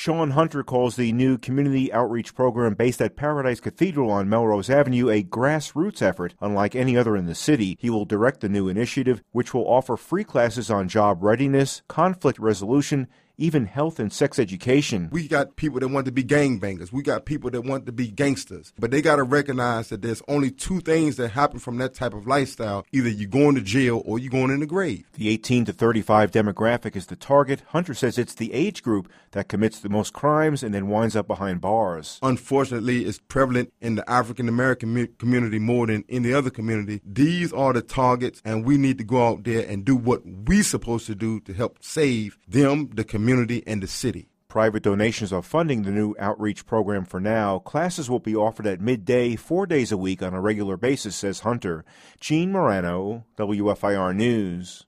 Sean Hunter calls the new community outreach program based at Paradise Cathedral on Melrose Avenue a grassroots effort unlike any other in the city. He will direct the new initiative, which will offer free classes on job readiness, conflict resolution, even health and sex education. We got people that want to be gangbangers. We got people that want to be gangsters. But they got to recognize that there's only two things that happen from that type of lifestyle. Either you're going to jail or you're going in the grave. The 18 to 35 demographic is the target. Hunter says it's the age group that commits the most crimes and then winds up behind bars. Unfortunately, it's prevalent in the African-American community more than any other community. These are the targets, and we need to go out there and do what we're supposed to do to help save them, the community, and the city. Private donations are funding the new outreach program for now. Classes will be offered at midday, 4 days a week on a regular basis, says Hunter. Gene Morano, WFIR News.